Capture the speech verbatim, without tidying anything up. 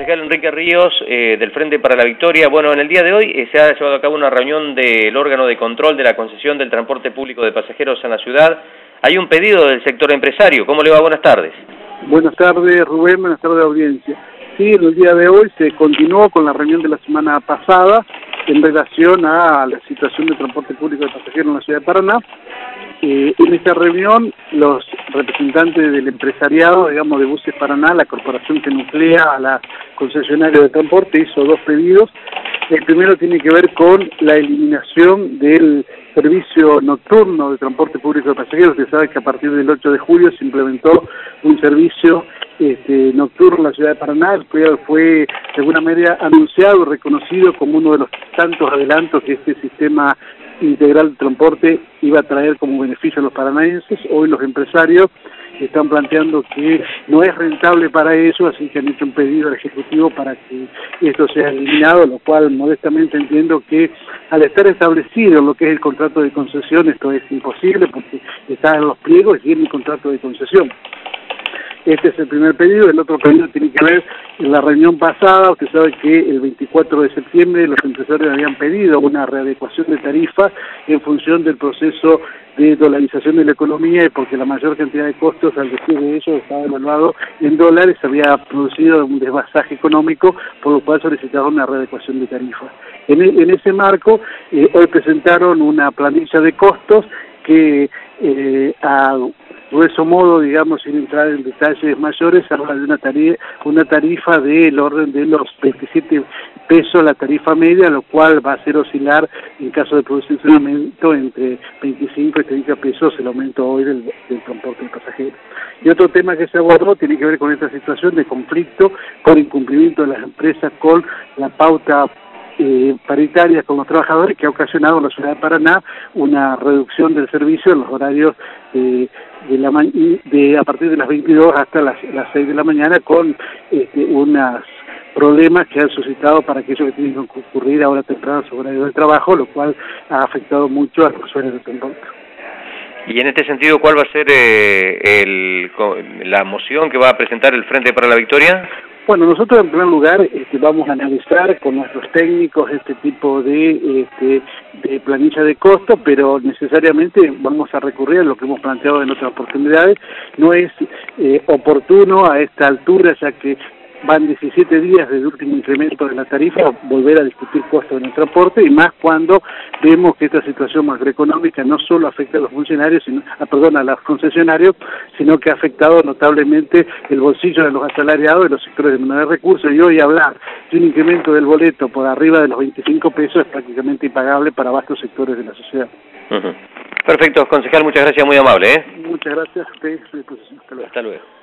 Concejal Enrique Ríos, eh, del Frente para la Victoria. Bueno, en el día de hoy eh, se ha llevado a cabo una reunión del órgano de control de la concesión del transporte público de pasajeros en la ciudad. Hay un pedido del sector empresario. ¿Cómo le va? Buenas tardes. Buenas tardes, Rubén. Buenas tardes, audiencia. Sí, en el día de hoy se continuó con la reunión de la semana pasada en relación a la situación del transporte público de pasajeros en la ciudad de Paraná. Eh, en esta reunión, los representantes del empresariado, digamos, de Buses Paraná, la corporación que nuclea a la concesionaria de transporte, hizo dos pedidos. El primero tiene que ver con la eliminación del servicio nocturno de transporte público de pasajeros. Usted sabe que a partir del ocho de julio se implementó un servicio este, nocturno en la ciudad de Paraná, el cual fue de alguna manera anunciado y reconocido como uno de los tantos adelantos que este sistema integral de transporte iba a traer como beneficio a los paranaenses. Hoy los empresarios están planteando que no es rentable para ellos, así que han hecho un pedido al Ejecutivo para que esto sea eliminado, lo cual modestamente entiendo que al estar establecido lo que es el contrato de concesión, esto es imposible porque está en los pliegos y en el contrato de concesión. Este es el primer pedido. El otro pedido tiene que ver en la reunión pasada. Usted sabe que el veinticuatro de septiembre los empresarios habían pedido una readecuación de tarifas en función del proceso de dolarización de la economía y porque la mayor cantidad de costos al decir de ellos estaba evaluado en dólares, había producido un desbasaje económico, por lo cual solicitaron una readecuación de tarifas. En, en ese marco, eh, hoy presentaron una planilla de costos que eh, a grueso modo, digamos, sin entrar en detalles mayores, habla de una tarifa, una tarifa del orden de los veintisiete pesos la tarifa media, lo cual va a hacer oscilar, en caso de producirse un aumento, entre veinticinco y treinta pesos el aumento hoy del, del transporte de pasajeros. Y otro tema que se abordó tiene que ver con esta situación de conflicto, con incumplimiento de las empresas con la pauta Eh, paritarias con los trabajadores, que ha ocasionado en la ciudad de Paraná una reducción del servicio en los horarios de, de, la, de a partir de las veintidós hasta las, las seis de la mañana, con este, unos problemas que han suscitado para aquellos que tienen que concurrir ahora temprano a su horario de trabajo, lo cual ha afectado mucho a los usuarios de transporte. Y en este sentido, ¿cuál va a ser eh, el, la moción que va a presentar el Frente para la Victoria? Bueno, nosotros en primer lugar este, vamos a analizar con nuestros técnicos este tipo de, este, de planilla de costo, pero necesariamente vamos a recurrir a lo que hemos planteado en otras oportunidades. No es eh, oportuno a esta altura, ya que van diecisiete días desde el último incremento de la tarifa, volver a discutir costos en el transporte, y más cuando vemos que esta situación macroeconómica no solo afecta a los funcionarios, sino, a, perdón, a los concesionarios, sino que ha afectado notablemente el bolsillo de los asalariados de los sectores de menores recursos, y hoy hablar de un incremento del boleto por arriba de los veinticinco pesos es prácticamente impagable para vastos sectores de la sociedad. Uh-huh. Perfecto, concejal, muchas gracias, muy amable. ¿eh? Muchas gracias a ustedes. Hasta luego. Hasta luego.